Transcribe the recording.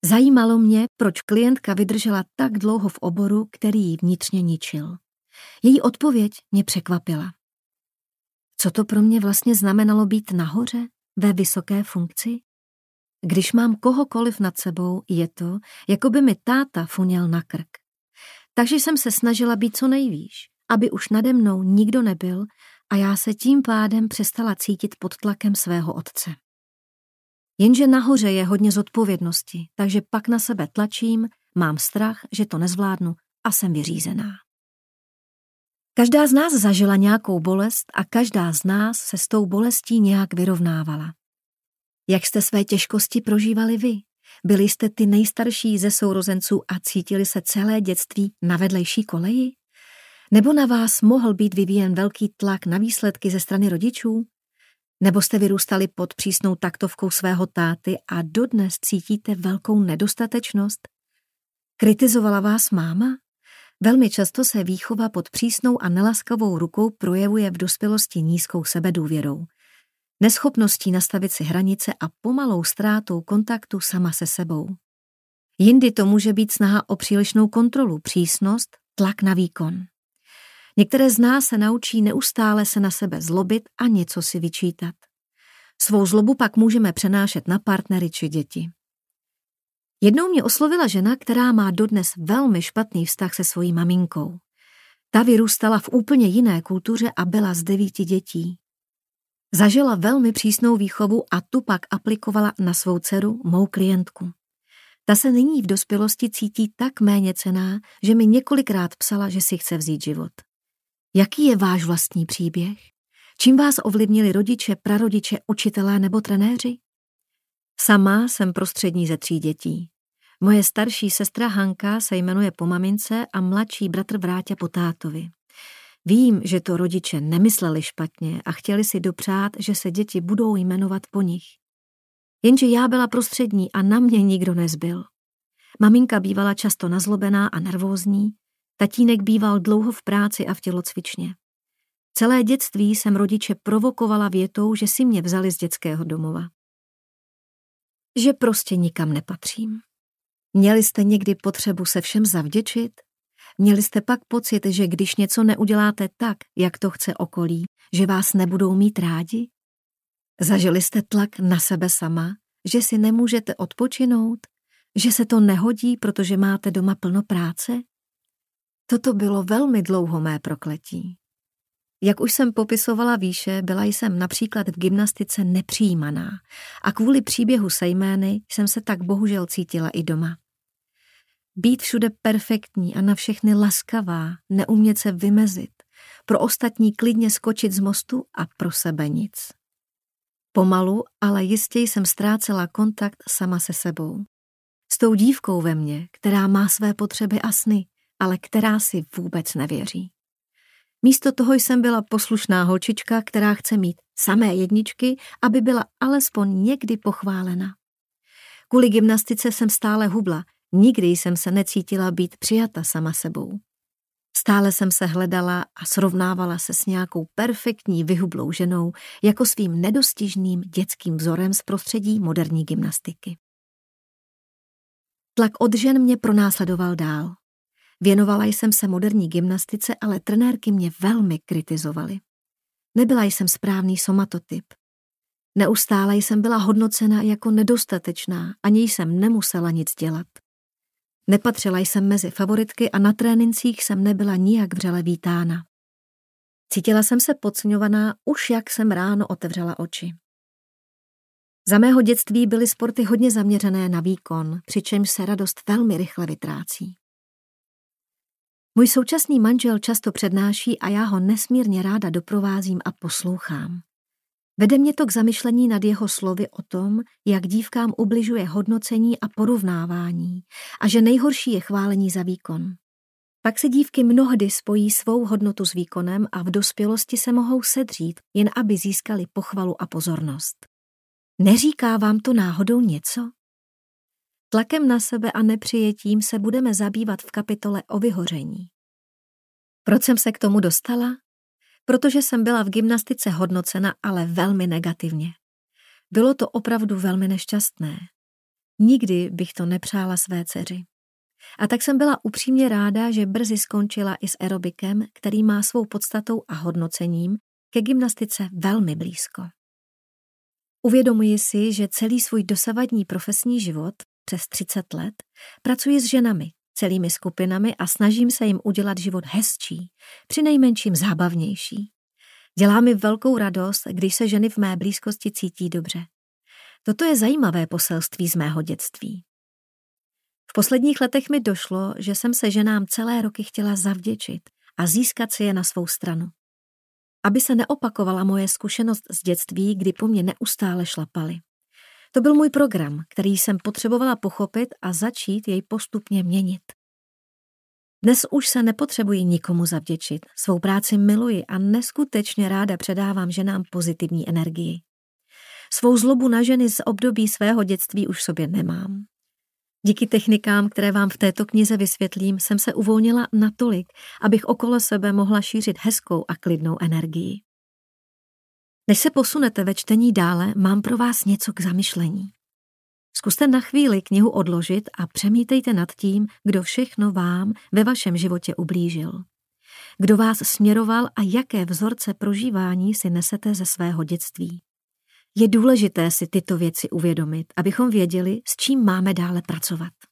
Zajímalo mě, proč klientka vydržela tak dlouho v oboru, který ji vnitřně ničil. Její odpověď mě překvapila. Co to pro mě vlastně znamenalo být nahoře, ve vysoké funkci? Když mám kohokoliv nad sebou, je to, jako by mi táta funěl na krk. Takže jsem se snažila být co nejvýš, aby už nade mnou nikdo nebyl a já se tím pádem přestala cítit pod tlakem svého otce. Jenže nahoře je hodně zodpovědnosti, takže pak na sebe tlačím, mám strach, že to nezvládnu a jsem vyřízená. Každá z nás zažila nějakou bolest a každá z nás se s tou bolestí nějak vyrovnávala. Jak jste své těžkosti prožívali vy? Byli jste ty nejstarší ze sourozenců a cítili se celé dětství na vedlejší koleji? Nebo na vás mohl být vyvíjen velký tlak na výsledky ze strany rodičů? Nebo jste vyrůstali pod přísnou taktovkou svého táty a dodnes cítíte velkou nedostatečnost? Kritizovala vás máma? Velmi často se výchova pod přísnou a nelaskavou rukou projevuje v dospělosti nízkou sebedůvěrou, neschopností nastavit si hranice a pomalou ztrátou kontaktu sama se sebou. Jindy to může být snaha o přílišnou kontrolu, přísnost, tlak na výkon. Některé z nás se naučí neustále se na sebe zlobit a něco si vyčítat. Svou zlobu pak můžeme přenášet na partnery či děti. Jednou mě oslovila žena, která má dodnes velmi špatný vztah se svojí maminkou. Ta vyrůstala v úplně jiné kultuře a byla z 9 dětí. Zažila velmi přísnou výchovu a tu pak aplikovala na svou dceru, mou klientku. Ta se nyní v dospělosti cítí tak méněcenná, že mi několikrát psala, že si chce vzít život. Jaký je váš vlastní příběh? Čím vás ovlivnili rodiče, prarodiče, učitelé nebo trenéři? Sama jsem prostřední ze 3 dětí. Moje starší sestra Hanka se jmenuje po mamince a mladší bratr Vráťa po tátovi. Vím, že to rodiče nemysleli špatně a chtěli si dopřát, že se děti budou jmenovat po nich. Jenže já byla prostřední a na mě nikdo nezbyl. Maminka bývala často nazlobená a nervózní, tatínek býval dlouho v práci a v tělocvičně. Celé dětství jsem rodiče provokovala větou, že si mě vzali z dětského domova. Že prostě nikam nepatřím. Měli jste někdy potřebu se všem zavděčit? Měli jste pak pocit, že když něco neuděláte tak, jak to chce okolí, že vás nebudou mít rádi? Zažili jste tlak na sebe sama, že si nemůžete odpočinout, že se to nehodí, protože máte doma plno práce? Toto bylo velmi dlouho mé prokletí. Jak už jsem popisovala výše, byla jsem například v gymnastice nepřijímaná a kvůli příběhu se jmény jsem se tak bohužel cítila i doma. Být všude perfektní a na všechny laskavá, neumět se vymezit, pro ostatní klidně skočit z mostu a pro sebe nic. Pomalu, ale jistě jsem ztrácela kontakt sama se sebou. S tou dívkou ve mně, která má své potřeby a sny, ale která si vůbec nevěří. Místo toho jsem byla poslušná holčička, která chce mít samé jedničky, aby byla alespoň někdy pochválena. Kvůli gymnastice jsem stále hubla, nikdy jsem se necítila být přijata sama sebou. Stále jsem se hledala a srovnávala se s nějakou perfektní vyhublou ženou jako svým nedostižným dětským vzorem z prostředí moderní gymnastiky. Tlak od žen mě pronásledoval dál. Věnovala jsem se moderní gymnastice, ale trenérky mě velmi kritizovaly. Nebyla jsem správný somatotyp. Neustále jsem byla hodnocena jako nedostatečná, ani jsem nemusela nic dělat. Nepatřila jsem mezi favoritky a na trénincích jsem nebyla nijak vřele vítána. Cítila jsem se podceňovaná, už jak jsem ráno otevřela oči. Za mého dětství byly sporty hodně zaměřené na výkon, přičemž se radost velmi rychle vytrácí. Můj současný manžel často přednáší a já ho nesmírně ráda doprovázím a poslouchám. Vede mě to k zamyšlení nad jeho slovy o tom, jak dívkám ubližuje hodnocení a porovnávání a že nejhorší je chválení za výkon. Pak se dívky mnohdy spojí svou hodnotu s výkonem a v dospělosti se mohou sedřít, jen aby získali pochvalu a pozornost. Neříká vám to náhodou něco? Tlakem na sebe a nepřijetím se budeme zabývat v kapitole o vyhoření. Proč jsem se k tomu dostala? Protože jsem byla v gymnastice hodnocena, ale velmi negativně. Bylo to opravdu velmi nešťastné. Nikdy bych to nepřála své dceři. A tak jsem byla upřímně ráda, že brzy skončila i s aerobikem, který má svou podstatou a hodnocením ke gymnastice velmi blízko. Uvědomuji si, že celý svůj dosavadní profesní život, přes 30 let, pracuji s ženami, celými skupinami a snažím se jim udělat život hezčí, přinejmenším zábavnější. Dělá mi velkou radost, když se ženy v mé blízkosti cítí dobře. Toto je zajímavé poselství z mého dětství. V posledních letech mi došlo, že jsem se ženám celé roky chtěla zavděčit a získat si je na svou stranu. Aby se neopakovala moje zkušenost z dětství, kdy po mně neustále šlapali. To byl můj program, který jsem potřebovala pochopit a začít jej postupně měnit. Dnes už se nepotřebuji nikomu zavděčit, svou práci miluji a neskutečně ráda předávám ženám pozitivní energii. Svou zlobu na ženy z období svého dětství už v sobě nemám. Díky technikám, které vám v této knize vysvětlím, jsem se uvolnila natolik, abych okolo sebe mohla šířit hezkou a klidnou energii. Než se posunete ve čtení dále, mám pro vás něco k zamyšlení. Zkuste na chvíli knihu odložit a přemítejte nad tím, kdo všechno vám ve vašem životě ublížil. Kdo vás směroval a jaké vzorce prožívání si nesete ze svého dětství. Je důležité si tyto věci uvědomit, abychom věděli, s čím máme dále pracovat.